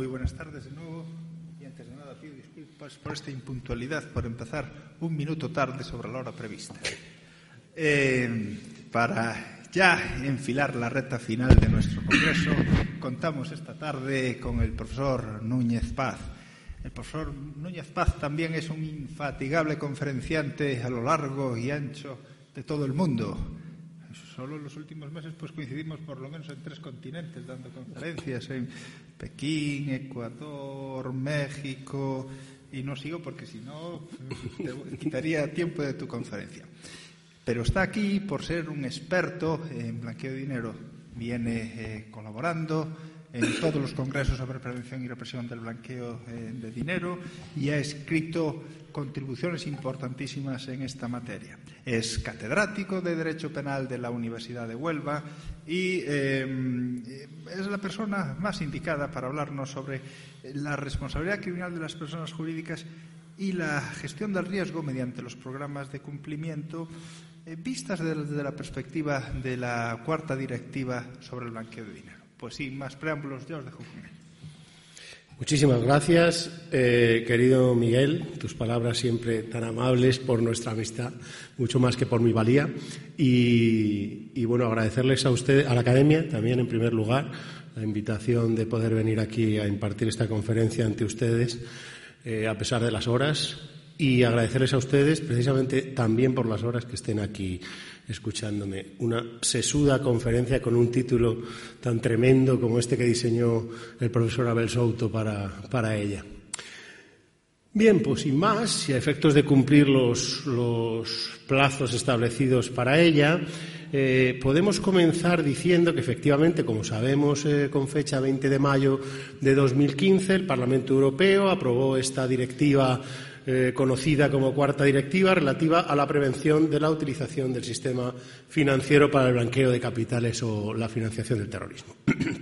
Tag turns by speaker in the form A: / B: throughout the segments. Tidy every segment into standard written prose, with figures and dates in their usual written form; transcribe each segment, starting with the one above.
A: Muy buenas tardes de nuevo y antes de nada pido disculpas por esta impuntualidad, por empezar un minuto tarde sobre la hora prevista. Para ya enfilar la recta final de nuestro congreso, contamos esta tarde con el profesor Núñez Paz. El profesor Núñez Paz también es un infatigable conferenciante a lo largo y ancho de todo el mundo. Solo en los últimos meses pues coincidimos por lo menos en 3 continentes dando conferencias, en Pekín, Ecuador, México, y no sigo porque si no te quitaría tiempo de tu conferencia. Pero está aquí por ser un experto en blanqueo de dinero. Viene colaborando en todos los congresos sobre prevención y represión del blanqueo de dinero y ha escrito contribuciones importantísimas en esta materia. Es catedrático de Derecho Penal de la Universidad de Huelva y es la persona más indicada para hablarnos sobre la responsabilidad criminal de las personas jurídicas y la gestión del riesgo mediante los programas de cumplimiento vistas desde la perspectiva de la 4ª Directiva sobre el blanqueo de dinero. Pues sin más preámbulos, ya os dejo con él.
B: Muchísimas gracias, querido Miguel. Tus palabras siempre tan amables por nuestra amistad, mucho más que por mi valía. Y bueno, agradecerles a usted, a la Academia, también en primer lugar, la invitación de poder venir aquí a impartir esta conferencia ante ustedes, a pesar de las horas. Y agradecerles a ustedes, precisamente, también por las horas que estén aquí escuchándome. Una sesuda conferencia con un título tan tremendo como este que diseñó el profesor Abel Souto para ella. Bien, pues sin más, y a efectos de cumplir los plazos establecidos para ella, podemos comenzar diciendo que efectivamente, como sabemos, con fecha 20 de mayo de 2015, el Parlamento Europeo aprobó esta directiva conocida como 4ª Directiva relativa a la prevención de la utilización del sistema financiero para el blanqueo de capitales o la financiación del terrorismo.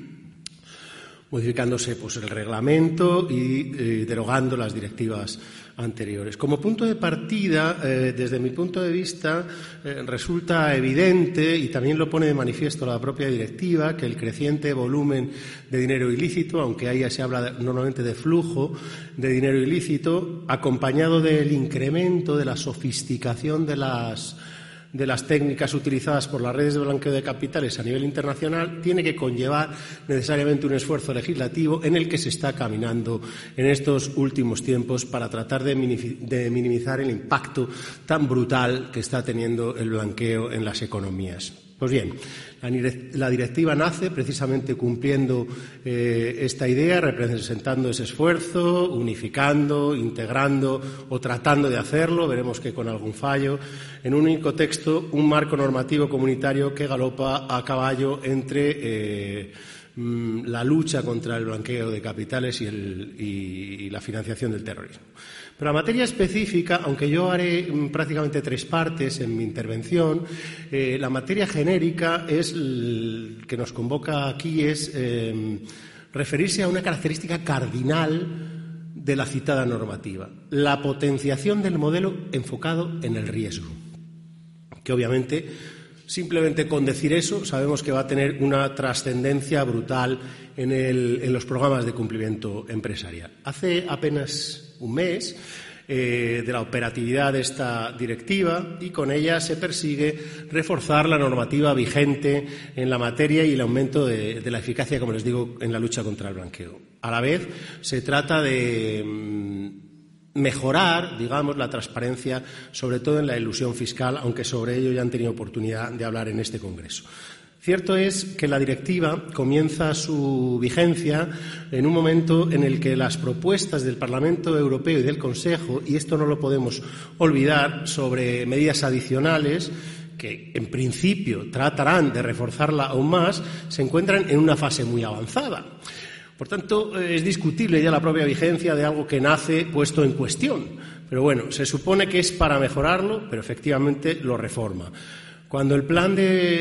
B: Modificándose pues el reglamento y derogando las directivas anteriores. Como punto de partida, desde mi punto de vista, resulta evidente, y también lo pone de manifiesto la propia directiva, que el creciente volumen de dinero ilícito, aunque ahí se habla normalmente de flujo de dinero ilícito, acompañado del incremento de la sofisticación de las técnicas utilizadas por las redes de blanqueo de capitales a nivel internacional, tiene que conllevar necesariamente un esfuerzo legislativo en el que se está caminando en estos últimos tiempos para tratar de minimizar el impacto tan brutal que está teniendo el blanqueo en las economías. Pues bien, la directiva nace precisamente cumpliendo esta idea, representando ese esfuerzo, unificando, integrando o tratando de hacerlo, veremos que con algún fallo, en un único texto, un marco normativo comunitario que galopa a caballo entre la lucha contra el blanqueo de capitales y la financiación del terrorismo. Pero la materia específica, aunque yo haré prácticamente 3 partes en mi intervención, la materia genérica que nos convoca aquí es referirse a una característica cardinal de la citada normativa, la potenciación del modelo enfocado en el riesgo, que obviamente simplemente con decir eso sabemos que va a tener una trascendencia brutal en los programas de cumplimiento empresarial. Hace apenas un mes de la operatividad de esta directiva y con ella se persigue reforzar la normativa vigente en la materia y el aumento de la eficacia, como les digo, en la lucha contra el blanqueo. A la vez, se trata de mejorar, digamos, la transparencia, sobre todo en la elusión fiscal, aunque sobre ello ya han tenido oportunidad de hablar en este Congreso. Cierto es que la directiva comienza su vigencia en un momento en el que las propuestas del Parlamento Europeo y del Consejo, y esto no lo podemos olvidar, sobre medidas adicionales que en principio tratarán de reforzarla aún más, se encuentran en una fase muy avanzada. Por tanto, es discutible ya la propia vigencia de algo que nace puesto en cuestión. Pero bueno, se supone que es para mejorarlo, pero efectivamente lo reforma. Cuando el plan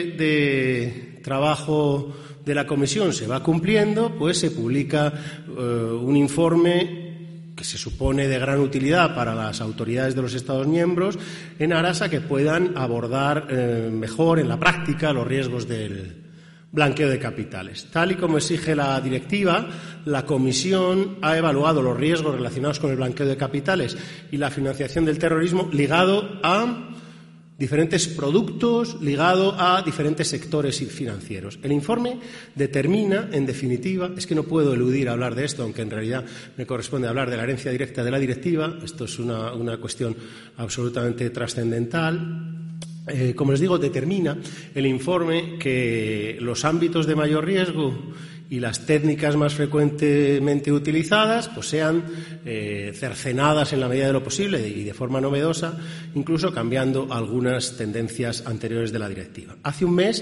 B: de trabajo de la Comisión se va cumpliendo, pues se publica un informe que se supone de gran utilidad para las autoridades de los Estados miembros en aras a que puedan abordar mejor en la práctica los riesgos del Blanqueo de capitales. Tal y como exige la directiva, la Comisión ha evaluado los riesgos relacionados con el blanqueo de capitales y la financiación del terrorismo ligado a diferentes productos, ligado a diferentes sectores financieros. El informe determina, en definitiva, es que no puedo eludir hablar de esto, aunque en realidad me corresponde hablar de la herencia directa de la directiva. Esto es una cuestión absolutamente trascendental. Como les digo, determina el informe que los ámbitos de mayor riesgo y las técnicas más frecuentemente utilizadas pues sean cercenadas en la medida de lo posible y de forma novedosa, incluso cambiando algunas tendencias anteriores de la directiva. Hace un mes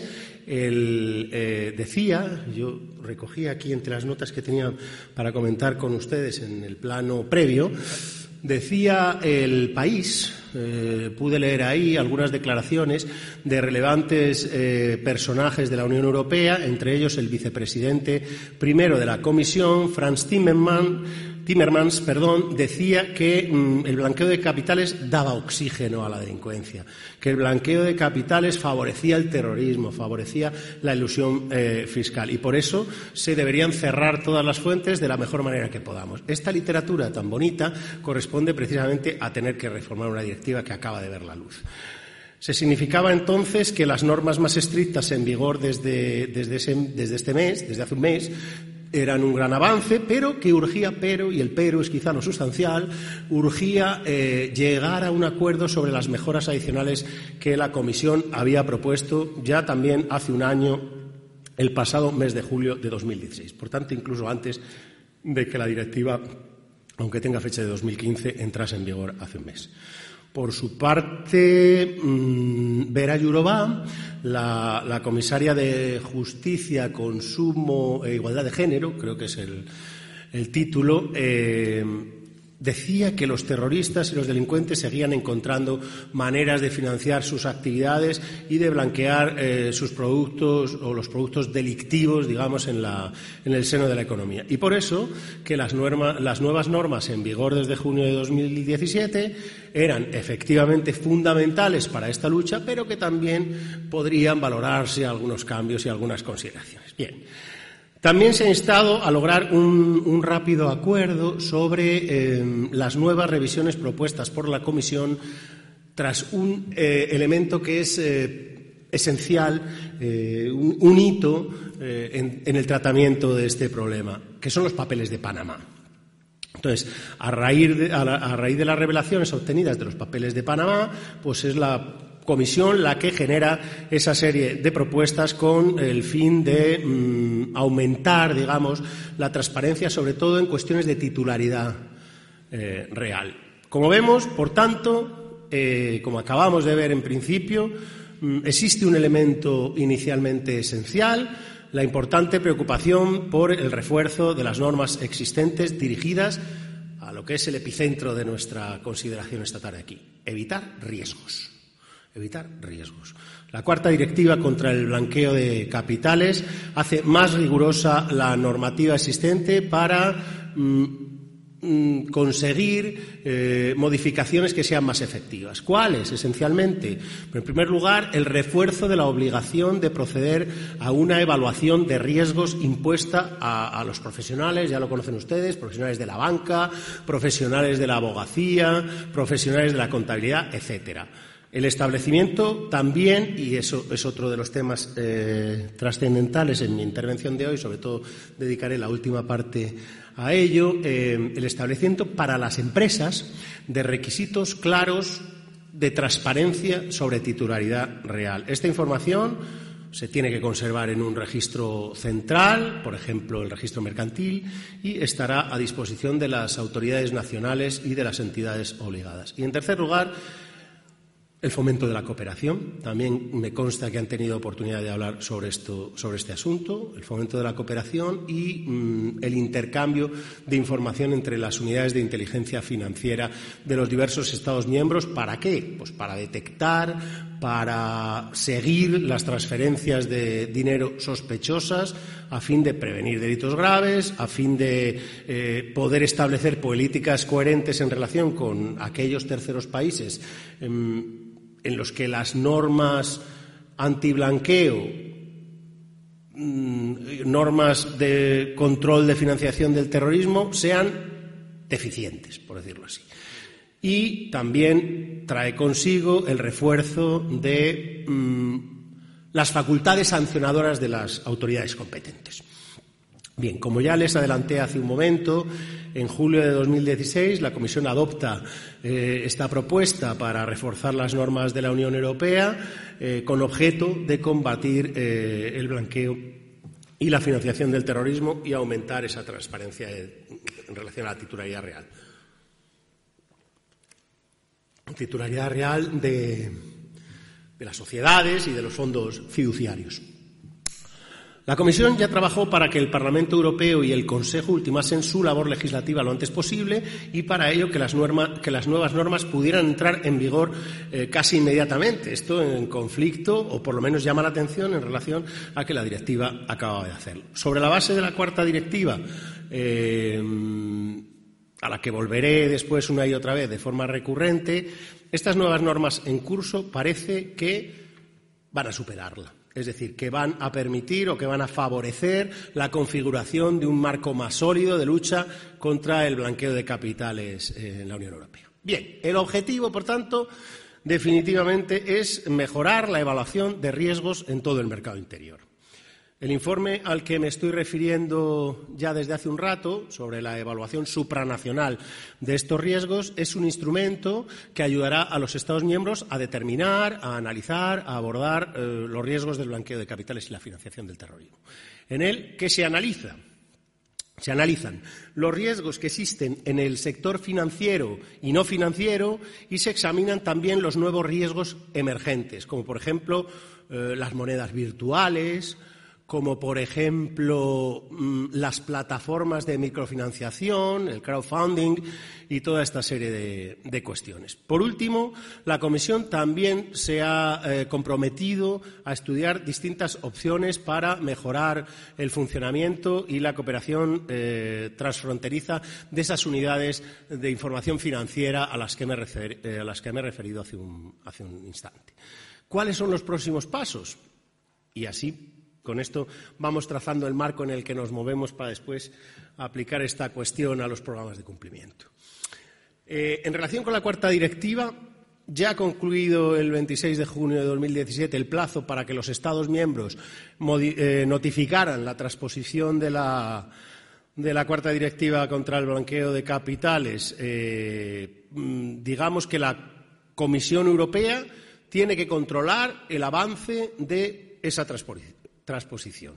B: decía, yo recogí aquí entre las notas que tenía para comentar con ustedes en el plano previo, decía El País, pude leer ahí algunas declaraciones de relevantes personajes de la Unión Europea, entre ellos el vicepresidente primero de la Comisión, Frans Timmermans, decía que el blanqueo de capitales daba oxígeno a la delincuencia, que el blanqueo de capitales favorecía el terrorismo, favorecía la elusión fiscal y por eso se deberían cerrar todas las fuentes de la mejor manera que podamos. Esta literatura tan bonita corresponde precisamente a tener que reformar una directiva que acaba de ver la luz. Se significaba entonces que las normas más estrictas en vigor desde hace un mes, eran un gran avance, pero que urgía, y el pero es quizá lo sustancial, urgía llegar a un acuerdo sobre las mejoras adicionales que la Comisión había propuesto ya también hace un año, el pasado mes de julio de 2016. Por tanto, incluso antes de que la directiva, aunque tenga fecha de 2015, entrase en vigor hace un mes. Por su parte, Vera Jourová, la comisaria de Justicia, Consumo e Igualdad de Género, creo que es el título, decía que los terroristas y los delincuentes seguían encontrando maneras de financiar sus actividades y de blanquear sus productos o los productos delictivos, digamos, en el seno de la economía. Y por eso que las nuevas normas en vigor desde junio de 2017 eran efectivamente fundamentales para esta lucha, pero que también podrían valorarse algunos cambios y algunas consideraciones. Bien. También se ha instado a lograr un rápido acuerdo sobre las nuevas revisiones propuestas por la Comisión tras un elemento que es esencial, un hito en el tratamiento de este problema, que son los papeles de Panamá. Entonces, a raíz de las revelaciones obtenidas de los papeles de Panamá, pues es la Comisión la que genera esa serie de propuestas con el fin de aumentar, digamos, la transparencia, sobre todo en cuestiones de titularidad real. Como vemos, por tanto, como acabamos de ver en principio, existe un elemento inicialmente esencial, la importante preocupación por el refuerzo de las normas existentes dirigidas a lo que es el epicentro de nuestra consideración esta tarde aquí: evitar riesgos. La cuarta directiva contra el blanqueo de capitales hace más rigurosa la normativa existente para conseguir modificaciones que sean más efectivas. ¿Cuáles? Esencialmente, en primer lugar, el refuerzo de la obligación de proceder a una evaluación de riesgos impuesta a los profesionales, ya lo conocen ustedes, profesionales de la banca, profesionales de la abogacía, profesionales de la contabilidad, etcétera. El establecimiento también, y eso es otro de los temas trascendentales en mi intervención de hoy, sobre todo dedicaré la última parte a ello, el establecimiento para las empresas de requisitos claros de transparencia sobre titularidad real. Esta información se tiene que conservar en un registro central, por ejemplo, el registro mercantil, y estará a disposición de las autoridades nacionales y de las entidades obligadas. Y, en tercer lugar, el fomento de la cooperación. También me consta que han tenido oportunidad de hablar sobre este asunto, el fomento de la cooperación y el intercambio de información entre las unidades de inteligencia financiera de los diversos Estados miembros. ¿Para qué? Pues para detectar, para seguir las transferencias de dinero sospechosas, a fin de prevenir delitos graves, a fin de poder establecer políticas coherentes en relación con aquellos terceros países en los que las normas antiblanqueo normas de control de financiación del terrorismo sean deficientes, por decirlo así. Y también trae consigo el refuerzo de las facultades sancionadoras de las autoridades competentes. Bien, como ya les adelanté hace un momento, en julio de 2016 la Comisión adopta esta propuesta para reforzar las normas de la Unión Europea con objeto de combatir el blanqueo y la financiación del terrorismo y aumentar esa transparencia en relación a la titularidad real. Titularidad real de las sociedades y de los fondos fiduciarios. La Comisión ya trabajó para que el Parlamento Europeo y el Consejo ultimasen su labor legislativa lo antes posible y para ello que las nuevas normas pudieran entrar en vigor casi inmediatamente. Esto en conflicto, o por lo menos llama la atención en relación a que la directiva acababa de hacerlo. Sobre la base de la cuarta directiva, a la que volveré después una y otra vez de forma recurrente, estas nuevas normas en curso parece que van a superarla. Es decir, que van a permitir o que van a favorecer la configuración de un marco más sólido de lucha contra el blanqueo de capitales en la Unión Europea. Bien, el objetivo, por tanto, definitivamente es mejorar la evaluación de riesgos en todo el mercado interior. El informe al que me estoy refiriendo ya desde hace un rato, sobre la evaluación supranacional de estos riesgos, es un instrumento que ayudará a los Estados miembros a determinar, a analizar, a abordar los riesgos del blanqueo de capitales y la financiación del terrorismo. En él, ¿qué se analiza? Se analizan los riesgos que existen en el sector financiero y no financiero y se examinan también los nuevos riesgos emergentes, como por ejemplo las monedas virtuales, como por ejemplo las plataformas de microfinanciación, el crowdfunding y toda esta serie de cuestiones. Por último, la Comisión también se ha comprometido a estudiar distintas opciones para mejorar el funcionamiento y la cooperación transfronteriza de esas unidades de información financiera a las que me he referido hace un instante. ¿Cuáles son los próximos pasos? Y así, con esto vamos trazando el marco en el que nos movemos para después aplicar esta cuestión a los programas de cumplimiento. En relación con la cuarta directiva, ya ha concluido el 26 de junio de 2017 el plazo para que los Estados miembros notificaran la transposición de la cuarta directiva contra el blanqueo de capitales. Digamos que la Comisión Europea tiene que controlar el avance de esa transposición.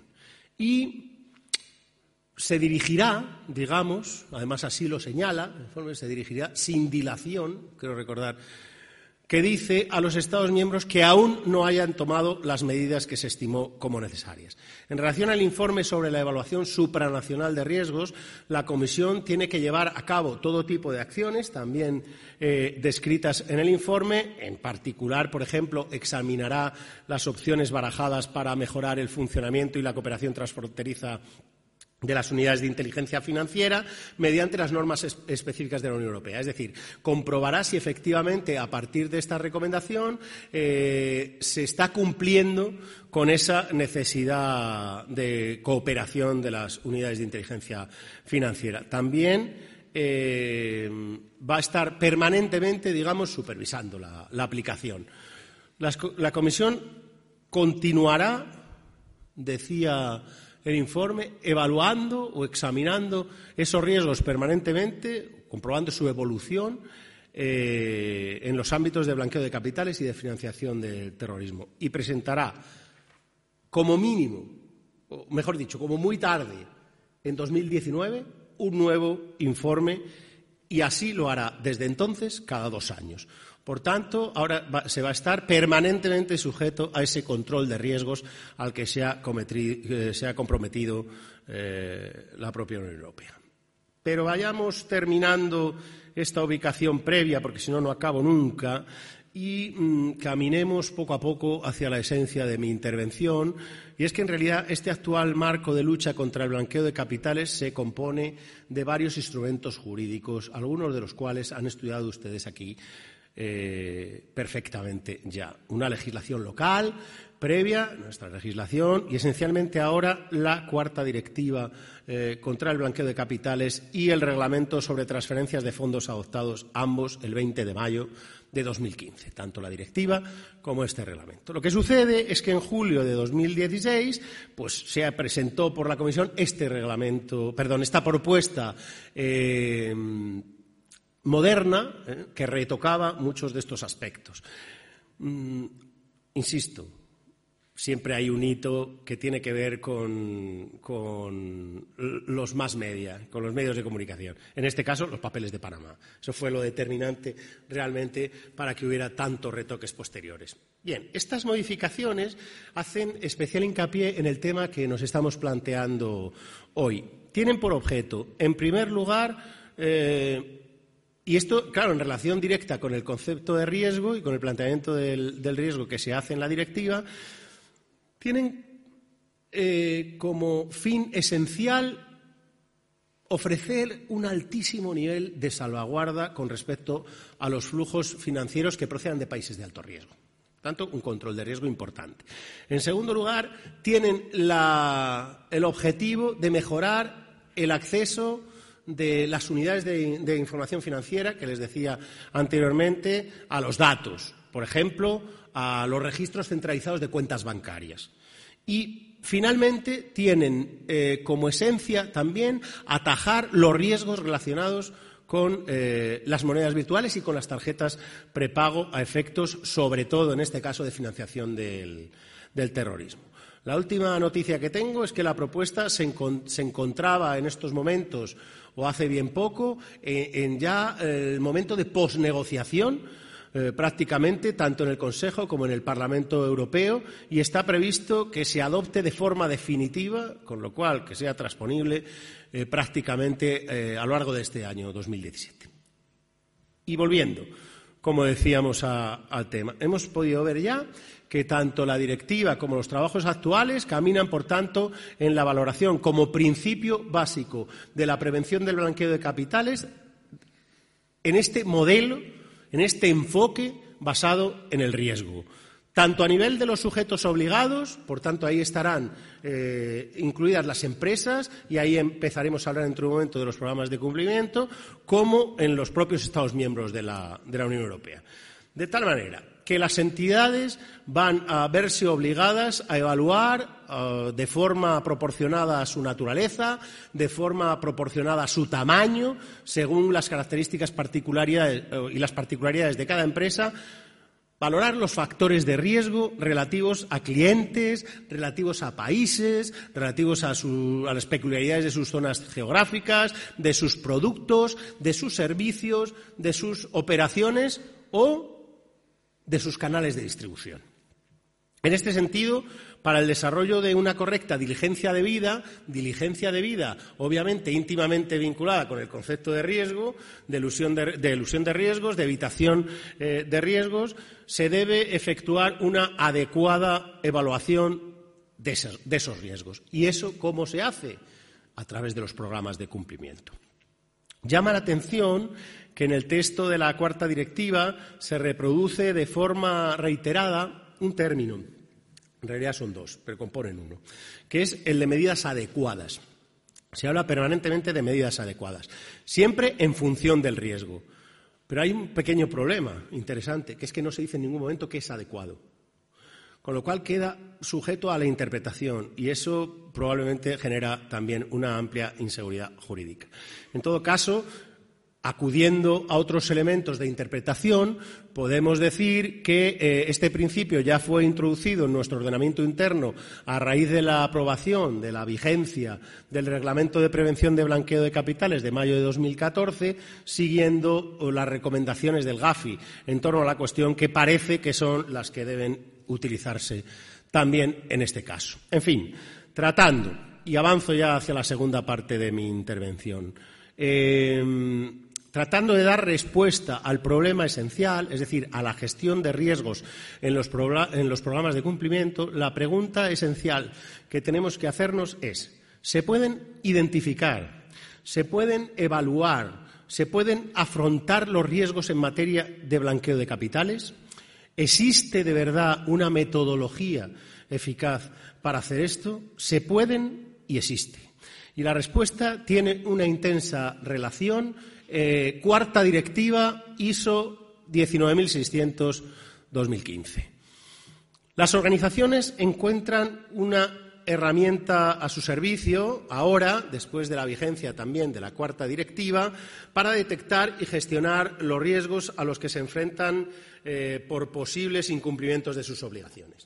B: Y se dirigirá, digamos, además así lo señala, el informe se dirigirá sin dilación, creo recordar, que dice a los Estados miembros que aún no hayan tomado las medidas que se estimó como necesarias. En relación al informe sobre la evaluación supranacional de riesgos, la Comisión tiene que llevar a cabo todo tipo de acciones, también descritas en el informe. En particular, por ejemplo, examinará las opciones barajadas para mejorar el funcionamiento y la cooperación transfronteriza de las unidades de inteligencia financiera mediante las normas específicas de la Unión Europea. Es decir, comprobará si efectivamente a partir de esta recomendación se está cumpliendo con esa necesidad de cooperación de las unidades de inteligencia financiera. También va a estar permanentemente, digamos, supervisando la aplicación. La Comisión continuará, decía el informe, evaluando o examinando esos riesgos permanentemente, comprobando su evolución en los ámbitos de blanqueo de capitales y de financiación del terrorismo. Y presentará, como mínimo, o mejor dicho, como muy tarde, en 2019, un nuevo informe, y así lo hará desde entonces cada 2 años. Por tanto, ahora se va a estar permanentemente sujeto a ese control de riesgos al que se ha comprometido la propia Unión Europea. Pero vayamos terminando esta ubicación previa, porque si no, no acabo nunca, y caminemos poco a poco hacia la esencia de mi intervención, y es que en realidad este actual marco de lucha contra el blanqueo de capitales se compone de varios instrumentos jurídicos, algunos de los cuales han estudiado ustedes aquí perfectamente ya. Una legislación local, previa, nuestra legislación, y esencialmente ahora la cuarta directiva contra el blanqueo de capitales y el reglamento sobre transferencias de fondos adoptados, ambos el 20 de mayo de 2015, tanto la directiva como este reglamento. Lo que sucede es que en julio de 2016 pues, se presentó por la Comisión esta propuesta moderna que retocaba muchos de estos aspectos. Insisto, siempre hay un hito que tiene que ver con los más media, con los medios de comunicación. En este caso, los papeles de Panamá. Eso fue lo determinante realmente para que hubiera tantos retoques posteriores. Bien, estas modificaciones hacen especial hincapié en el tema que nos estamos planteando hoy. Tienen por objeto, en primer lugar, y esto, claro, en relación directa con el concepto de riesgo y con el planteamiento del riesgo que se hace en la directiva, tienen como fin esencial ofrecer un altísimo nivel de salvaguarda con respecto a los flujos financieros que procedan de países de alto riesgo. Por tanto, un control de riesgo importante. En segundo lugar, tienen el objetivo de mejorar el acceso de las unidades de información financiera, que les decía anteriormente, a los datos, por ejemplo, a los registros centralizados de cuentas bancarias. Y, finalmente, tienen como esencia también atajar los riesgos relacionados con las monedas virtuales y con las tarjetas prepago a efectos, sobre todo, en este caso, de financiación del terrorismo. La última noticia que tengo es que la propuesta se encontraba en estos momentos, o hace bien poco, en ya el momento de posnegociación, prácticamente tanto en el Consejo como en el Parlamento Europeo, y está previsto que se adopte de forma definitiva, con lo cual que sea transponible prácticamente a lo largo de este año 2017. Y volviendo, como decíamos, al tema, hemos podido ver ya que tanto la directiva como los trabajos actuales caminan, por tanto, en la valoración como principio básico de la prevención del blanqueo de capitales en este modelo, en este enfoque basado en el riesgo. Tanto a nivel de los sujetos obligados, por tanto, ahí estarán incluidas las empresas, y ahí empezaremos a hablar dentro de un momento de los programas de cumplimiento, como en los propios Estados miembros de la Unión Europea. De tal manera que las entidades van a verse obligadas a evaluar de forma proporcionada a su naturaleza, de forma proporcionada a su tamaño, según las características particularidades y las particularidades de cada empresa, valorar los factores de riesgo relativos a clientes, relativos a países, relativos a las peculiaridades de sus zonas geográficas, de sus productos, de sus servicios, de sus operaciones o de sus canales de distribución. En este sentido, para el desarrollo de una correcta diligencia debida, obviamente íntimamente vinculada con el concepto de riesgo, de elusión de riesgos, de evitación de riesgos, se debe efectuar una adecuada evaluación de esos riesgos. ¿Y eso cómo se hace? A través de los programas de cumplimiento. Llama la atención que en el texto de la cuarta directiva se reproduce de forma reiterada un término, en realidad son dos, pero componen uno, que es el de medidas adecuadas. Se habla permanentemente de medidas adecuadas, siempre en función del riesgo. Pero hay un pequeño problema interesante, que es que no se dice en ningún momento qué es adecuado. Con lo cual queda sujeto a la interpretación, y eso probablemente genera también una amplia inseguridad jurídica. En todo caso, acudiendo a otros elementos de interpretación, podemos decir que este principio ya fue introducido en nuestro ordenamiento interno a raíz de la aprobación, de la vigencia del Reglamento de Prevención de Blanqueo de Capitales de mayo de 2014, siguiendo las recomendaciones del GAFI en torno a la cuestión que parece que son las que deben utilizarse también en este caso. En fin, tratando, y avanzo ya hacia la segunda parte de mi intervención, tratando de dar respuesta al problema esencial, es decir, a la gestión de riesgos en los programas de cumplimiento, la pregunta esencial que tenemos que hacernos es: ¿se pueden identificar, se pueden evaluar, se pueden afrontar los riesgos en materia de blanqueo de capitales? ¿Existe de verdad una metodología eficaz para hacer esto? ¿Se pueden? Y existe. Y la respuesta tiene una intensa relación. Cuarta directiva ISO 19600-2015. Las organizaciones encuentran una herramienta a su servicio ahora, después de la vigencia también de la cuarta directiva, para detectar y gestionar los riesgos a los que se enfrentan por posibles incumplimientos de sus obligaciones.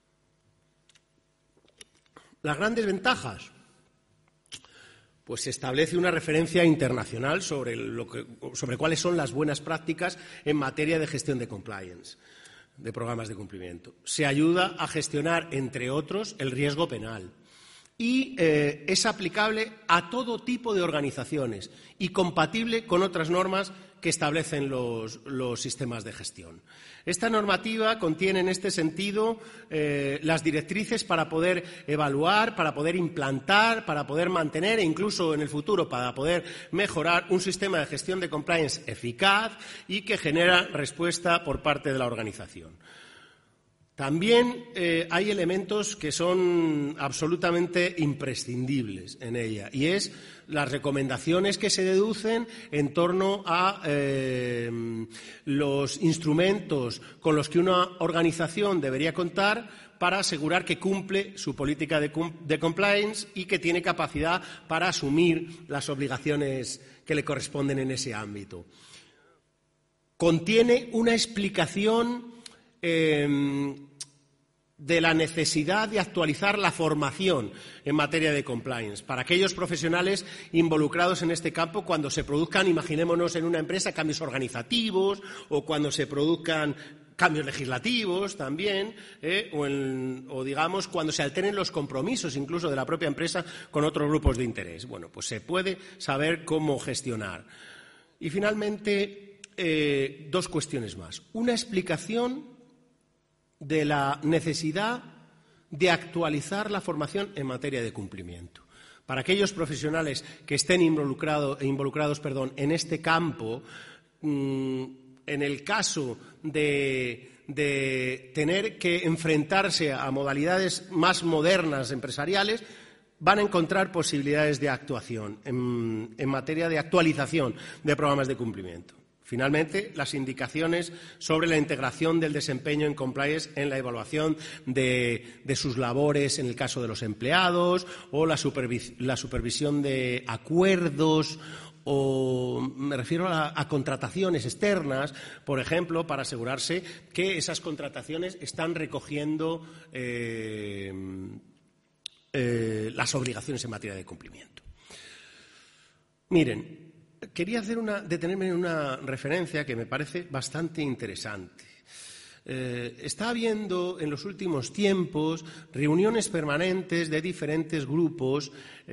B: Las grandes ventajas. Pues se establece una referencia internacional sobre cuáles son las buenas prácticas en materia de gestión de compliance, de programas de cumplimiento. Se ayuda a gestionar, entre otros, el riesgo penal. Y es aplicable a todo tipo de organizaciones y compatible con otras normas que establecen los sistemas de gestión. Esta normativa contiene en este sentido las directrices para poder evaluar, para poder implantar, para poder mantener e incluso en el futuro para poder mejorar un sistema de gestión de compliance eficaz y que genera respuesta por parte de la organización. También hay elementos que son absolutamente imprescindibles en ella y es las recomendaciones que se deducen en torno a los instrumentos con los que una organización debería contar para asegurar que cumple su política de compliance y que tiene capacidad para asumir las obligaciones que le corresponden en ese ámbito. Contiene una explicación de la necesidad de actualizar la formación en materia de compliance para aquellos profesionales involucrados en este campo cuando se produzcan, imaginémonos en una empresa, cambios organizativos o cuando se produzcan cambios legislativos también, o digamos cuando se alteren los compromisos incluso de la propia empresa con otros grupos de interés. Bueno, pues se puede saber cómo gestionar. Y finalmente, dos cuestiones más. Una explicación de la necesidad de actualizar la formación en materia de cumplimiento. Para aquellos profesionales que estén involucrados en este campo, en el caso de tener que enfrentarse a modalidades más modernas empresariales, van a encontrar posibilidades de actuación en materia de actualización de programas de cumplimiento. Finalmente, las indicaciones sobre la integración del desempeño en compliance en la evaluación de sus labores en el caso de los empleados o la supervisión de acuerdos o me refiero a contrataciones externas, por ejemplo, para asegurarse que esas contrataciones están recogiendo las obligaciones en materia de cumplimiento. Miren, quería detenerme en una referencia que me parece bastante interesante. Está habiendo en los últimos tiempos reuniones permanentes de diferentes grupos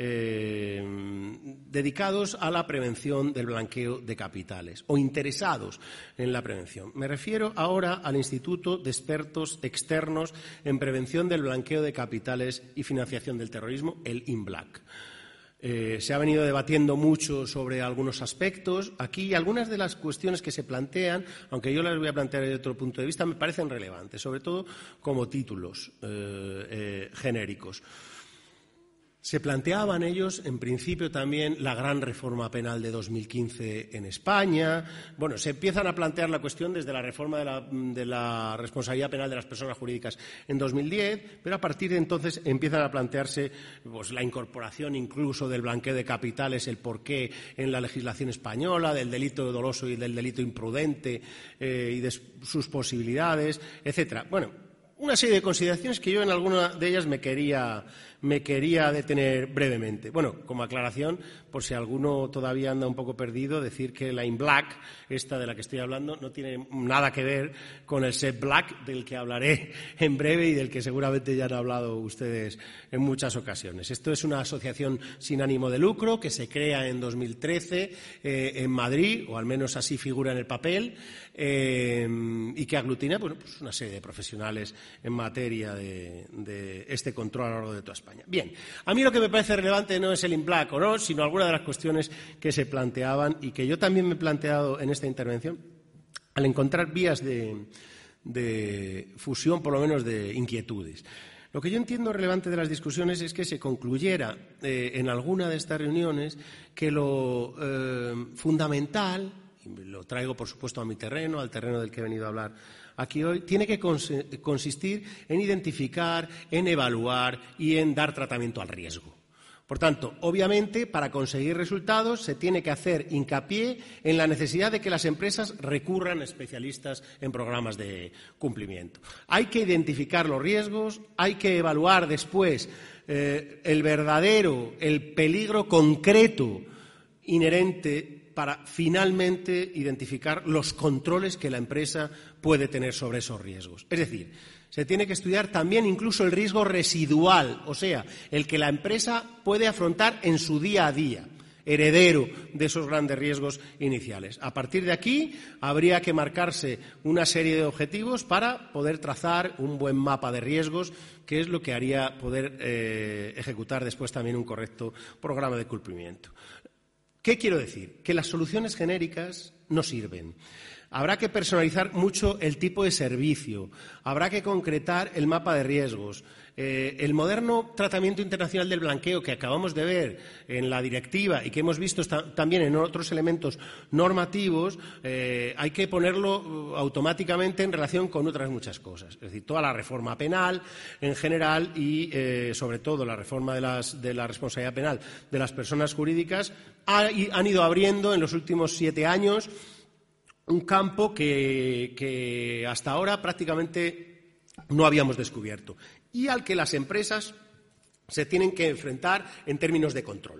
B: dedicados a la prevención del blanqueo de capitales o interesados en la prevención. Me refiero ahora al Instituto de Expertos Externos en Prevención del Blanqueo de Capitales y Financiación del Terrorismo, el INBLAC. Se ha venido debatiendo mucho sobre algunos aspectos. Aquí algunas de las cuestiones que se plantean, aunque yo las voy a plantear desde otro punto de vista, me parecen relevantes, sobre todo como títulos genéricos. Se planteaban ellos, en principio, también la gran reforma penal de 2015 en España. Bueno, se empiezan a plantear la cuestión desde la reforma de la responsabilidad penal de las personas jurídicas en 2010, pero a partir de entonces empiezan a plantearse pues, la incorporación incluso del blanqueo de capitales, el porqué en la legislación española, del delito doloso y del delito imprudente y de sus posibilidades, etcétera. Bueno, una serie de consideraciones que yo en alguna de ellas me quería detener brevemente. Bueno, como aclaración, por si alguno todavía anda un poco perdido, decir que la INBLAC, esta de la que estoy hablando, no tiene nada que ver con el SEBLAC, del que hablaré en breve y del que seguramente ya han hablado ustedes en muchas ocasiones. Esto es una asociación sin ánimo de lucro que se crea en 2013 en Madrid, o al menos así figura en el papel, y que aglutina pues una serie de profesionales en materia de este control a lo largo de toda España. Bien, a mí lo que me parece relevante no es el INBLAC o no, sino algunas de las cuestiones que se planteaban y que yo también me he planteado en esta intervención al encontrar vías de fusión, por lo menos, de inquietudes. Lo que yo entiendo relevante de las discusiones es que se concluyera en alguna de estas reuniones que lo fundamental, y lo traigo por supuesto a mi terreno, al terreno del que he venido a hablar aquí hoy, tiene que consistir en identificar, en evaluar y en dar tratamiento al riesgo. Por tanto, obviamente, para conseguir resultados se tiene que hacer hincapié en la necesidad de que las empresas recurran a especialistas en programas de cumplimiento. Hay que identificar los riesgos, hay que evaluar después el peligro concreto inherente para finalmente identificar los controles que la empresa puede tener sobre esos riesgos. Es decir, se tiene que estudiar también incluso el riesgo residual, o sea, el que la empresa puede afrontar en su día a día, heredero de esos grandes riesgos iniciales. A partir de aquí, habría que marcarse una serie de objetivos para poder trazar un buen mapa de riesgos, que es lo que haría poder ejecutar después también un correcto programa de cumplimiento. ¿Qué quiero decir? Que las soluciones genéricas no sirven. Habrá que personalizar mucho el tipo de servicio, habrá que concretar el mapa de riesgos. El moderno tratamiento internacional del blanqueo que acabamos de ver en la directiva y que hemos visto también en otros elementos normativos, hay que ponerlo automáticamente en relación con otras muchas cosas. Es decir, toda la reforma penal en general y, sobre todo, la reforma de la responsabilidad penal de las personas jurídicas han ido abriendo en los últimos 7 años un campo que hasta ahora prácticamente no habíamos descubierto y al que las empresas se tienen que enfrentar en términos de control.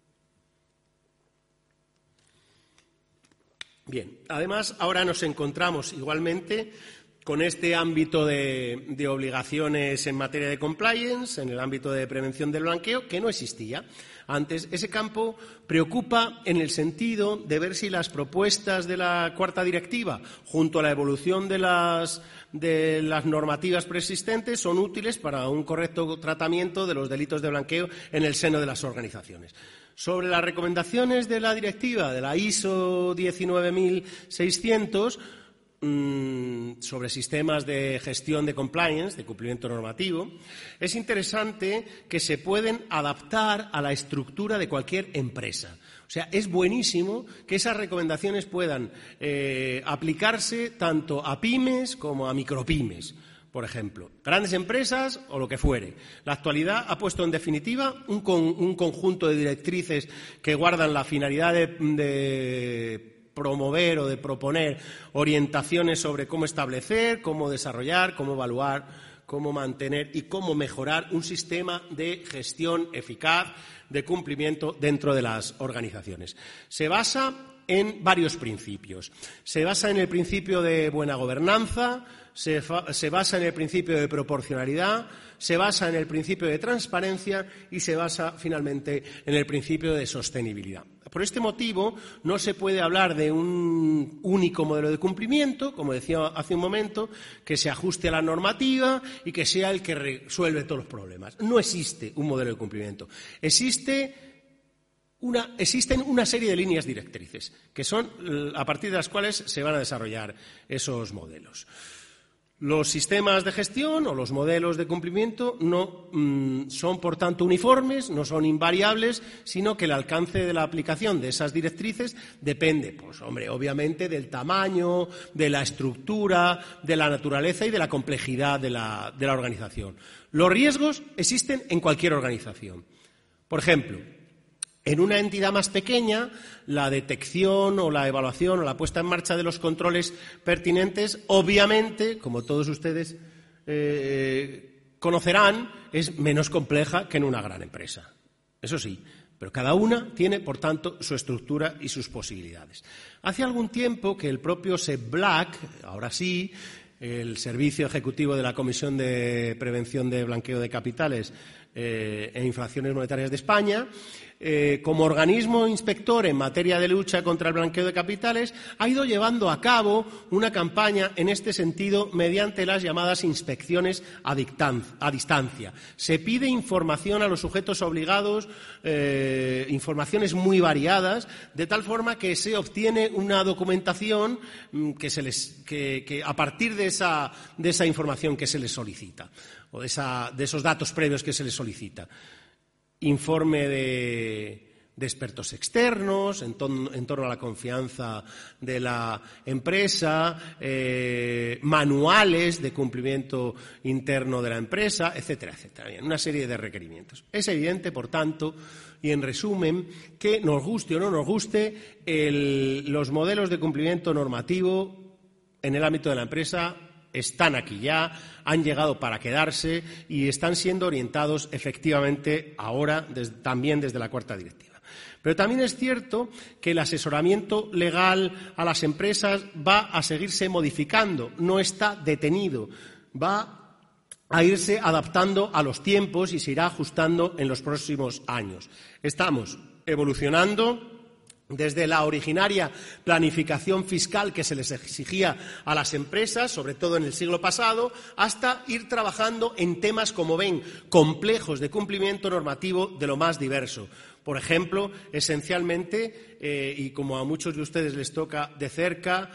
B: Bien, además ahora nos encontramos igualmente con este ámbito de obligaciones en materia de compliance, en el ámbito de prevención del blanqueo, que no existía antes. Ese campo preocupa en el sentido de ver si las propuestas de la cuarta directiva, junto a la evolución de las normativas preexistentes, son útiles para un correcto tratamiento de los delitos de blanqueo en el seno de las organizaciones. Sobre las recomendaciones de la directiva, de la ISO 19600, sobre sistemas de gestión de compliance, de cumplimiento normativo, es interesante que se pueden adaptar a la estructura de cualquier empresa. O sea, es buenísimo que esas recomendaciones puedan aplicarse tanto a pymes como a micropymes. Por ejemplo, grandes empresas o lo que fuere. La actualidad ha puesto en definitiva un conjunto de directrices que guardan la finalidad de promover o de proponer orientaciones sobre cómo establecer, cómo desarrollar, cómo evaluar, cómo mantener y cómo mejorar un sistema de gestión eficaz, de cumplimiento dentro de las organizaciones. Se basa en varios principios. Se basa en el principio de buena gobernanza, se basa en el principio de proporcionalidad, se basa en el principio de transparencia y se basa finalmente en el principio de sostenibilidad. Por este motivo, no se puede hablar de un único modelo de cumplimiento, como decía hace un momento, que se ajuste a la normativa y que sea el que resuelve todos los problemas. No existe un modelo de cumplimiento. Existen una serie de líneas directrices, que son a partir de las cuales se van a desarrollar esos modelos. Los sistemas de gestión o los modelos de cumplimiento no son, por tanto, uniformes, no son invariables, sino que el alcance de la aplicación de esas directrices depende, obviamente, del tamaño, de la estructura, de la naturaleza y de la complejidad de la organización. Los riesgos existen en cualquier organización. Por ejemplo, en una entidad más pequeña, la detección o la evaluación o la puesta en marcha de los controles pertinentes, obviamente, como todos ustedes conocerán, es menos compleja que en una gran empresa. Eso sí, pero cada una tiene, por tanto, su estructura y sus posibilidades. Hace algún tiempo que el propio SEBLAC, ahora sí, el Servicio Ejecutivo de la Comisión de Prevención de Blanqueo de Capitales, e Infracciones Monetarias de España, como organismo inspector en materia de lucha contra el blanqueo de capitales, ha ido llevando a cabo una campaña en este sentido mediante las llamadas inspecciones a distancia. Se pide información a los sujetos obligados, informaciones muy variadas, de tal forma que se obtiene una documentación que a partir de esa información que se les solicita, o de esos datos previos que se les solicita. Informe de expertos externos en torno a la confianza de la empresa, manuales de cumplimiento interno de la empresa, etcétera, etcétera. Bien, una serie de requerimientos. Es evidente, por tanto, y en resumen, que nos guste o no nos guste, los modelos de cumplimiento normativo en el ámbito de la empresa están aquí ya, han llegado para quedarse y están siendo orientados efectivamente ahora también desde la cuarta directiva. Pero también es cierto que el asesoramiento legal a las empresas va a seguirse modificando, no está detenido, va a irse adaptando a los tiempos y se irá ajustando en los próximos años. Estamos evolucionando desde la originaria planificación fiscal que se les exigía a las empresas, sobre todo en el siglo pasado, hasta ir trabajando en temas, como ven, complejos de cumplimiento normativo de lo más diverso. Por ejemplo, esencialmente, y como a muchos de ustedes les toca de cerca,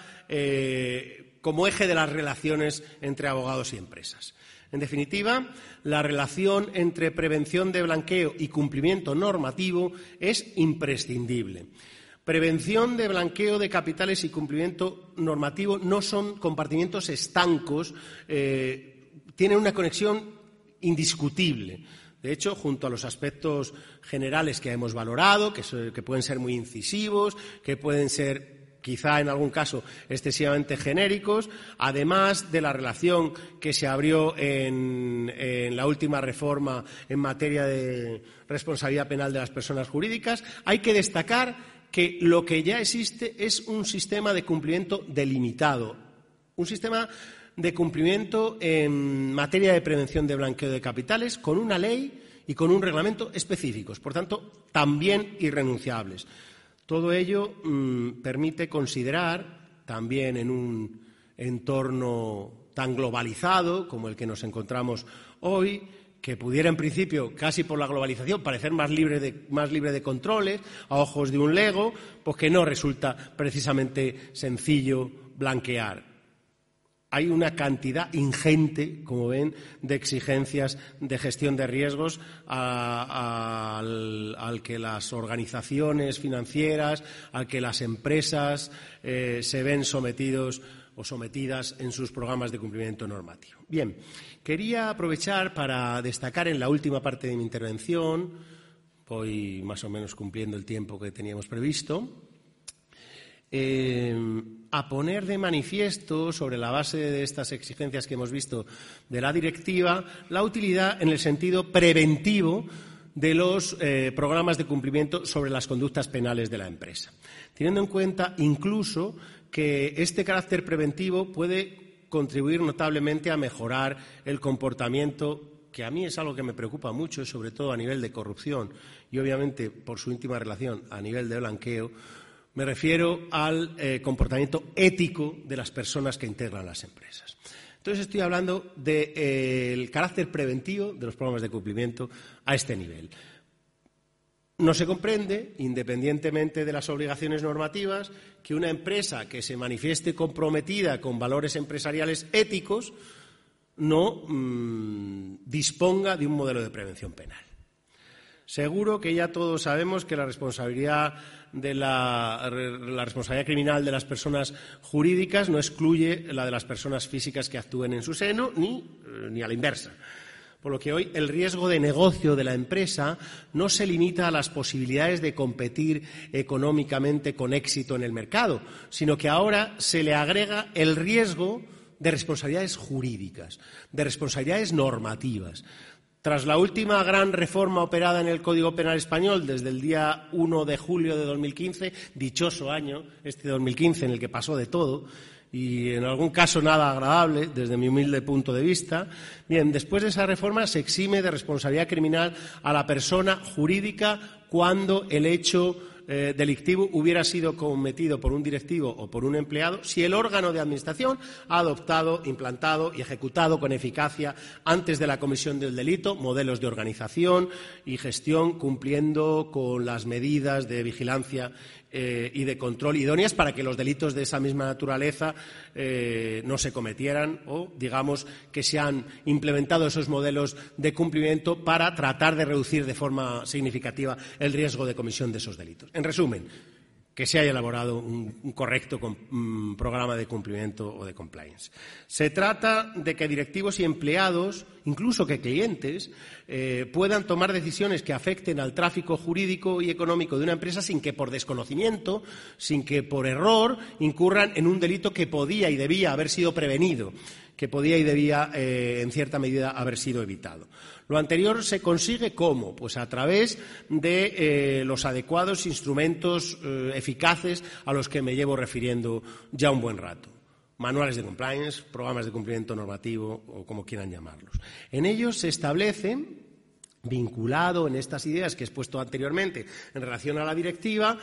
B: como eje de las relaciones entre abogados y empresas. En definitiva, la relación entre prevención de blanqueo y cumplimiento normativo es imprescindible. Prevención de blanqueo de capitales y cumplimiento normativo no son compartimientos estancos, tienen una conexión indiscutible. De hecho, junto a los aspectos generales que hemos valorado, que pueden ser muy incisivos, que pueden ser quizá en algún caso excesivamente genéricos, además de la relación que se abrió en la última reforma en materia de responsabilidad penal de las personas jurídicas, hay que destacar que lo que ya existe es un sistema de cumplimiento delimitado, un sistema de cumplimiento en materia de prevención de blanqueo de capitales con una ley y con un reglamento específicos, por tanto, también irrenunciables. Todo ello permite considerar, también en un entorno tan globalizado como el que nos encontramos hoy, que pudiera en principio, casi por la globalización, parecer más libre de controles, a ojos de un lego, pues que no resulta precisamente sencillo blanquear. Hay una cantidad ingente, como ven, de exigencias de gestión de riesgos al que las organizaciones financieras, al que las empresas se ven sometidos o sometidas en sus programas de cumplimiento normativo. Bien, quería aprovechar para destacar en la última parte de mi intervención, voy más o menos cumpliendo el tiempo que teníamos previsto, a poner de manifiesto, sobre la base de estas exigencias que hemos visto de la directiva, la utilidad en el sentido preventivo de los programas de cumplimiento sobre las conductas penales de la empresa, teniendo en cuenta incluso que este carácter preventivo puede contribuir notablemente a mejorar el comportamiento, que a mí es algo que me preocupa mucho, sobre todo a nivel de corrupción y obviamente por su íntima relación a nivel de blanqueo. Me refiero al comportamiento ético de las personas que integran las empresas. Entonces estoy hablando del carácter preventivo de los programas de cumplimiento a este nivel. No se comprende, independientemente de las obligaciones normativas, que una empresa que se manifieste comprometida con valores empresariales éticos no disponga de un modelo de prevención penal. Seguro que ya todos sabemos que la responsabilidad criminal de las personas jurídicas no excluye la de las personas físicas que actúen en su seno, ni a la inversa. Por lo que hoy el riesgo de negocio de la empresa no se limita a las posibilidades de competir económicamente con éxito en el mercado, sino que ahora se le agrega el riesgo de responsabilidades jurídicas, de responsabilidades normativas. Tras la última gran reforma operada en el Código Penal español desde el día 1 de julio de 2015, dichoso año, este 2015 en el que pasó de todo, y en algún caso nada agradable desde mi humilde punto de vista. Bien, después de esa reforma se exime de responsabilidad criminal a la persona jurídica cuando el hecho delictivo hubiera sido cometido por un directivo o por un empleado si el órgano de administración ha adoptado, implantado y ejecutado con eficacia antes de la comisión del delito modelos de organización y gestión cumpliendo con las medidas de vigilancia y de control idóneas para que los delitos de esa misma naturaleza no se cometieran o, digamos, que se han implementado esos modelos de cumplimiento para tratar de reducir de forma significativa el riesgo de comisión de esos delitos. En resumen, que se haya elaborado un correcto programa de cumplimiento o de compliance. Se trata de que directivos y empleados, incluso que clientes, puedan tomar decisiones que afecten al tráfico jurídico y económico de una empresa sin que por desconocimiento, sin que por error incurran en un delito que podía y debía haber sido prevenido, que podía y debía, en cierta medida, haber sido evitado. Lo anterior se consigue ¿cómo? Pues a través de los adecuados instrumentos eficaces a los que me llevo refiriendo ya un buen rato. Manuales de compliance, programas de cumplimiento normativo o como quieran llamarlos. En ellos se establece, vinculado en estas ideas que he expuesto anteriormente en relación a la directiva,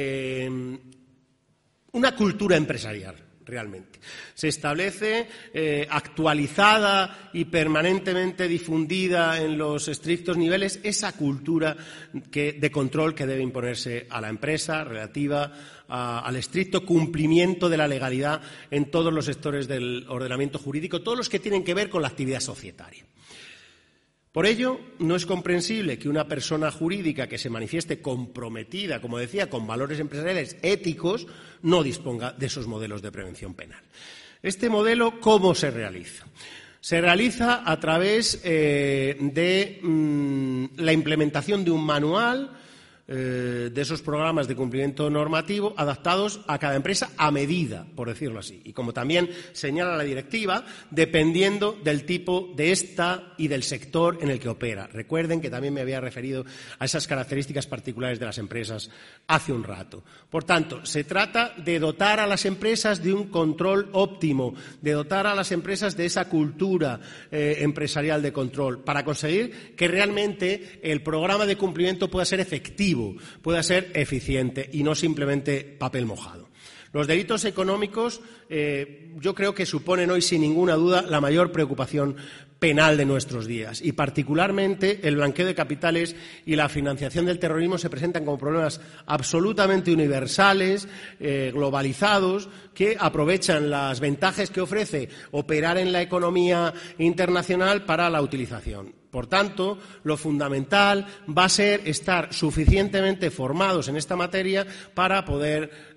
B: una cultura empresarial. Realmente. Se establece actualizada y permanentemente difundida en los estrictos niveles esa cultura de control que debe imponerse a la empresa relativa al estricto cumplimiento de la legalidad en todos los sectores del ordenamiento jurídico, todos los que tienen que ver con la actividad societaria. Por ello, no es comprensible que una persona jurídica que se manifieste comprometida, como decía, con valores empresariales éticos, no disponga de esos modelos de prevención penal. Este modelo, ¿cómo se realiza? Se realiza a través de la implementación de un manual de esos programas de cumplimiento normativo adaptados a cada empresa a medida, por decirlo así. Y como también señala la directiva, dependiendo del tipo de esta y del sector en el que opera. Recuerden que también me había referido a esas características particulares de las empresas hace un rato. Por tanto, se trata de dotar a las empresas de un control óptimo, de dotar a las empresas de esa cultura empresarial de control, para conseguir que realmente el programa de cumplimiento pueda ser efectivo, pueda ser eficiente y no simplemente papel mojado. Los delitos económicos yo creo que suponen hoy sin ninguna duda la mayor preocupación penal de nuestros días y particularmente el blanqueo de capitales y la financiación del terrorismo se presentan como problemas absolutamente universales, globalizados, que aprovechan las ventajas que ofrece operar en la economía internacional para la utilización. Por tanto, lo fundamental va a ser estar suficientemente formados en esta materia para poder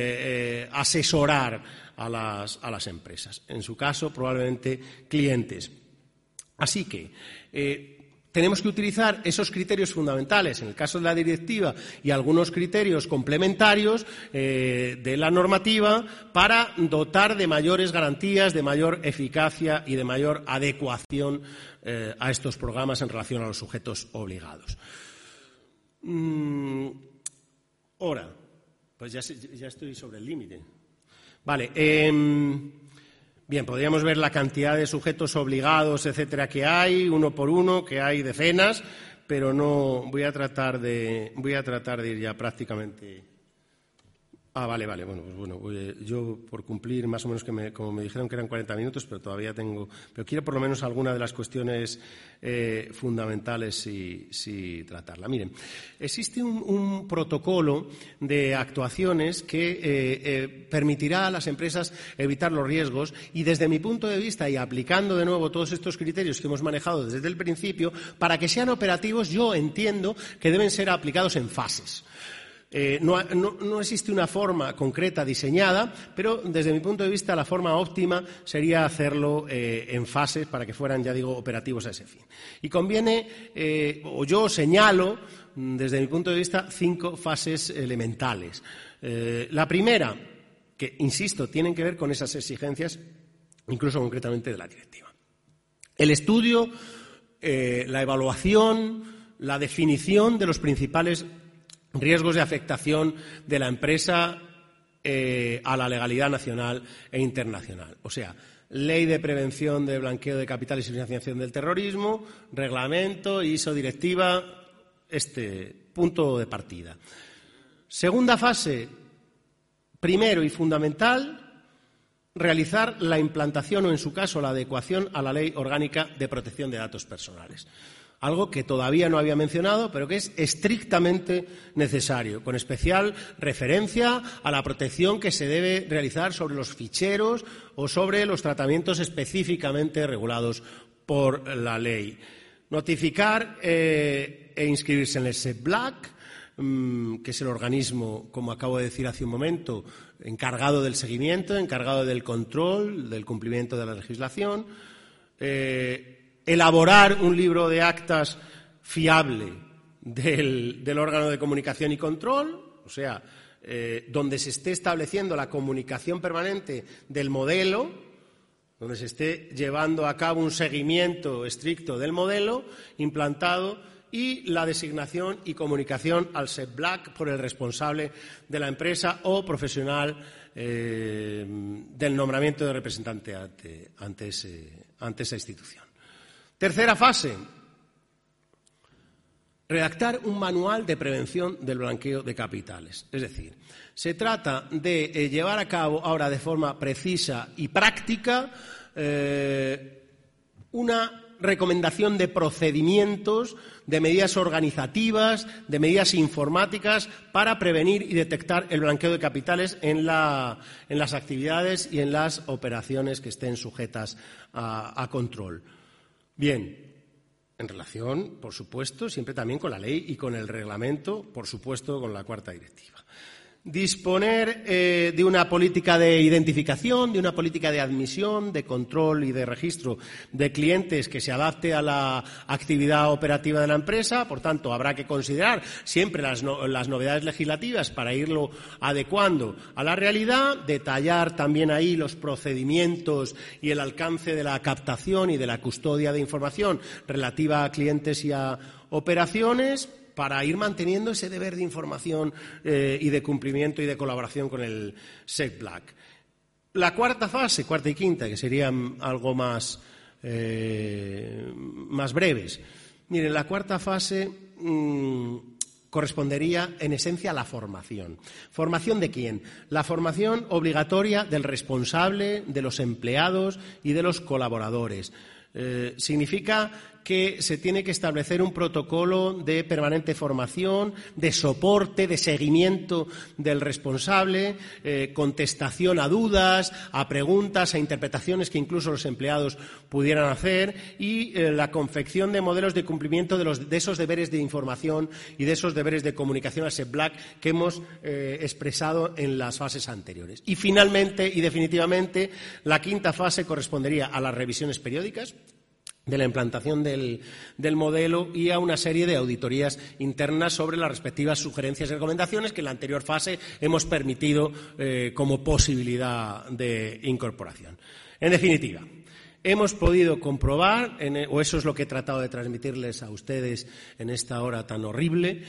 B: asesorar a las empresas. En su caso, probablemente clientes. Así que tenemos que utilizar esos criterios fundamentales, en el caso de la directiva, y algunos criterios complementarios de la normativa para dotar de mayores garantías, de mayor eficacia y de mayor adecuación a estos programas en relación a los sujetos obligados. Ahora, pues ya estoy sobre el límite. Vale. Bien, podríamos ver la cantidad de sujetos obligados, etcétera, que hay, uno por uno, que hay decenas, pero no voy a tratar de ir ya prácticamente. Vale. Bueno, yo por cumplir más o menos como me dijeron que eran 40 minutos, pero todavía tengo. Pero quiero por lo menos alguna de las cuestiones fundamentales sí tratarla. Miren, existe un protocolo de actuaciones que permitirá a las empresas evitar los riesgos y desde mi punto de vista y aplicando de nuevo todos estos criterios que hemos manejado desde el principio, para que sean operativos yo entiendo que deben ser aplicados en fases. No existe una forma concreta diseñada, pero desde mi punto de vista la forma óptima sería hacerlo en fases para que fueran, ya digo, operativos a ese fin. Y conviene, o yo señalo, desde mi punto de vista, 5 fases elementales. La primera, que, insisto, tienen que ver con esas exigencias, incluso concretamente de la directiva. El estudio, la evaluación, la definición de los principales riesgos de afectación de la empresa a la legalidad nacional e internacional. O sea, Ley de Prevención de Blanqueo de Capitales y Financiación del Terrorismo, reglamento, ISO, directiva, punto de partida. Segunda fase, primero y fundamental, realizar la implantación o, en su caso, la adecuación a la Ley Orgánica de Protección de Datos Personales. Algo que todavía no había mencionado, pero que es estrictamente necesario, con especial referencia a la protección que se debe realizar sobre los ficheros o sobre los tratamientos específicamente regulados por la ley. Notificar e inscribirse en el SEPBLAC, que es el organismo, como acabo de decir hace un momento, encargado del seguimiento, encargado del control, del cumplimiento de la legislación. Elaborar un libro de actas fiable del órgano de comunicación y control, o sea, donde se esté estableciendo la comunicación permanente del modelo, donde se esté llevando a cabo un seguimiento estricto del modelo implantado, y la designación y comunicación al SEPBLAC por el responsable de la empresa o profesional del nombramiento de representante ante esa institución. Tercera fase, redactar un manual de prevención del blanqueo de capitales. Es decir, se trata de llevar a cabo ahora de forma precisa y práctica una recomendación de procedimientos, de medidas organizativas, de medidas informáticas para prevenir y detectar el blanqueo de capitales en las actividades y en las operaciones que estén sujetas a control. Bien, en relación, por supuesto, siempre también con la ley y con el reglamento, por supuesto, con la cuarta directiva. Disponer de una política de identificación, de una política de admisión, de control y de registro de clientes que se adapte a la actividad operativa de la empresa. Por tanto, habrá que considerar siempre las novedades legislativas para irlo adecuando a la realidad, detallar también ahí los procedimientos y el alcance de la captación y de la custodia de información relativa a clientes y a operaciones, para ir manteniendo ese deber de información y de cumplimiento y de colaboración con el SEPBLAC. La cuarta fase, cuarta y quinta, que serían algo más breves. Miren, la cuarta fase correspondería, en esencia, a la formación. ¿Formación de quién? La formación obligatoria del responsable, de los empleados y de los colaboradores. Significa que se tiene que establecer un protocolo de permanente formación, de soporte, de seguimiento del responsable, contestación a dudas, a preguntas, a interpretaciones que incluso los empleados pudieran hacer, y la confección de modelos de cumplimiento de esos deberes de información y de esos deberes de comunicación al SEPBLAC que hemos expresado en las fases anteriores. Y finalmente y definitivamente, la quinta fase correspondería a las revisiones periódicas de la implantación del modelo y a una serie de auditorías internas sobre las respectivas sugerencias y recomendaciones que en la anterior fase hemos permitido como posibilidad de incorporación. En definitiva, hemos podido comprobar, o eso es lo que he tratado de transmitirles a ustedes en esta hora tan horrible,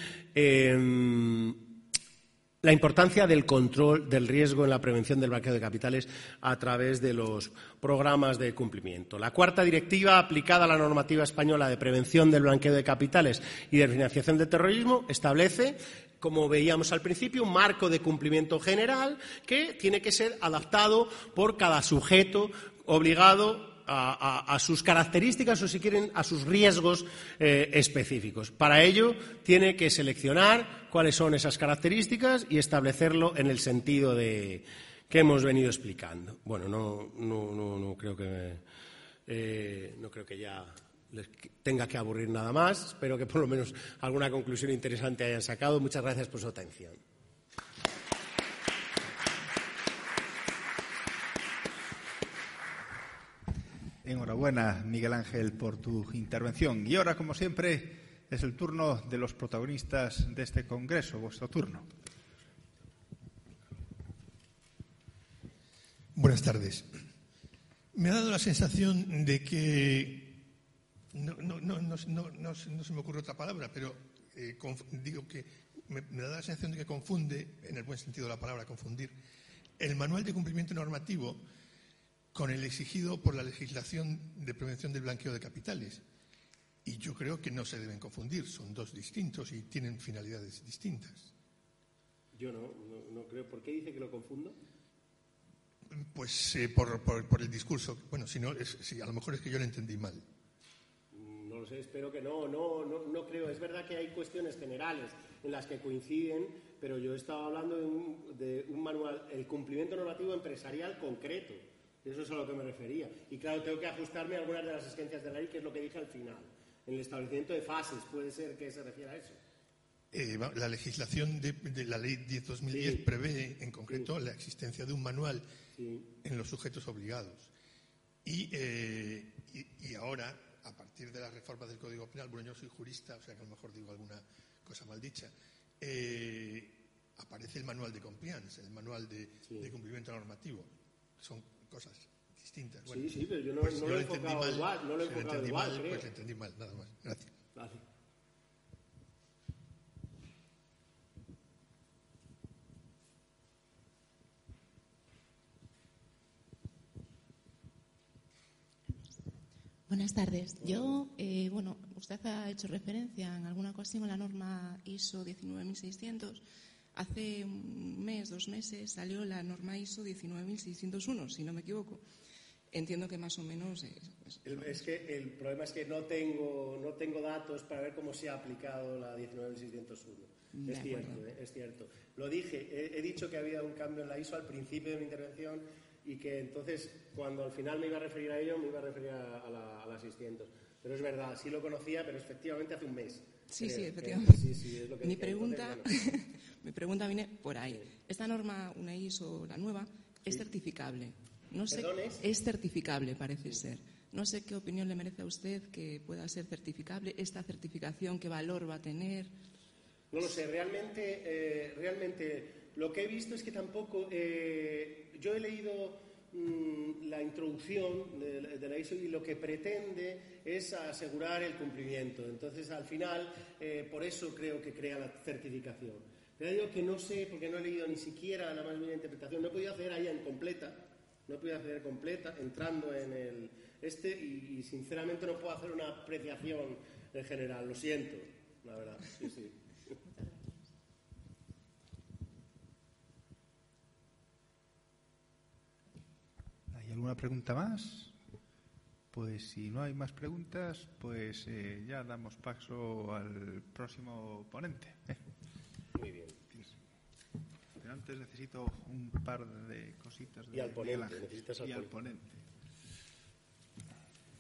B: la importancia del control del riesgo en la prevención del blanqueo de capitales a través de los programas de cumplimiento. La cuarta directiva, aplicada a la normativa española de prevención del blanqueo de capitales y de financiación del terrorismo, establece, como veíamos al principio, un marco de cumplimiento general que tiene que ser adaptado por cada sujeto obligado a sus características o, si quieren, a sus riesgos específicos. Para ello, tiene que seleccionar cuáles son esas características y establecerlo en el sentido que hemos venido explicando. Bueno, no creo que ya les tenga que aburrir nada más. Espero que por lo menos alguna conclusión interesante hayan sacado. Muchas gracias por su atención.
A: Enhorabuena, Miguel Ángel, por tu intervención. Y ahora, como siempre, es el turno de los protagonistas de este congreso. Vuestro turno.
C: Buenas tardes. Me ha dado la sensación de que no se me ocurre otra palabra, pero digo que me da la sensación de que confunde, en el buen sentido de la palabra confundir, el manual de cumplimiento normativo con el exigido por la legislación de prevención del blanqueo de capitales. Y yo creo que no se deben confundir, son dos distintos y tienen finalidades distintas.
B: Yo no creo. ¿Por qué dice que lo confundo?
C: Pues por el discurso. Bueno, si no, a lo mejor es que yo lo entendí mal.
B: No lo sé, espero que no creo. Es verdad que hay cuestiones generales en las que coinciden, pero yo estaba hablando de un manual, el cumplimiento normativo empresarial concreto. Eso es a lo que me refería. Y claro, tengo que ajustarme a algunas de las exigencias de la ley, que es lo que dije al final. En el establecimiento de fases, puede ser que se refiera a eso.
C: La legislación de la Ley 10/2010 prevé, en concreto, la existencia de un manual en los sujetos obligados. Y ahora, a partir de las reformas del Código Penal, bueno, yo soy jurista, o sea que a lo mejor digo alguna cosa mal dicha, aparece el manual de compliance, el manual de cumplimiento normativo. Son cosas distintas. Bueno,
B: sí, pero yo
C: pues
B: no lo he enfocado igual, no lo he enfocado igual, creo.
C: Pues lo entendí mal, nada más. Gracias.
B: Vale.
D: Buenas tardes. Yo, usted ha hecho referencia en alguna ocasión a la norma ISO 19600. Hace un mes, 2 meses, salió la norma ISO 19601, si no me equivoco. Entiendo que más o menos
B: es que el problema es que no tengo datos para ver cómo se ha aplicado la 19601. Es cierto. Lo dije, he dicho que había un cambio en la ISO al principio de mi intervención y que entonces, cuando al final me iba a referir a ello, me iba a referir a la 600. Pero es verdad, sí lo conocía, pero efectivamente hace un mes.
D: Sí, efectivamente.
B: Sí, es lo que
D: mi
B: dije.
D: pregunta,
B: Entonces,
D: mi pregunta viene por ahí. Esta norma, una ISO, la nueva, es certificable. No sé, es certificable, parece ser. No sé qué opinión le merece a usted que pueda ser certificable. ¿Esta certificación qué valor va a tener?
B: No lo sé. Realmente lo que he visto es que tampoco... yo he leído la introducción de la ISO y lo que pretende es asegurar el cumplimiento. Entonces, al final, por eso creo que crea la certificación. Pero digo que no sé, porque no he leído ni siquiera la más mínima interpretación. No he podido hacer ahí en completa. No he podido hacer completa entrando en el y sinceramente no puedo hacer una apreciación en general. Lo siento, la verdad. Sí.
A: ¿Hay alguna pregunta más? Pues si no hay más preguntas, pues ya damos paso al próximo ponente.
B: Muy bien.
A: Pero antes necesito un par de cositas.
B: Y al ponente, necesitas al ponente.